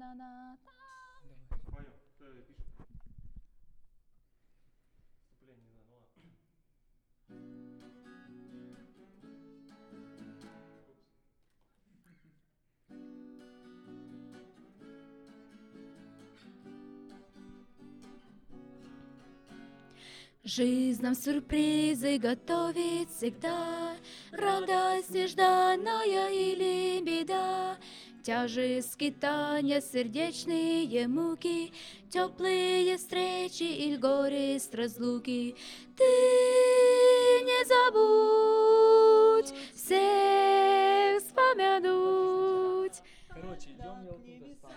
та-на-на. Споем. Пишем. Вступление не надо, ладно. Жизнь нам сюрпризы готовит всегда, радость нежданная или беда, тяжесть скитания, сердечные муки, теплые встречи или горесть разлуки. Ты не забудь всех вспомянуть. Короче, идем я оттуда.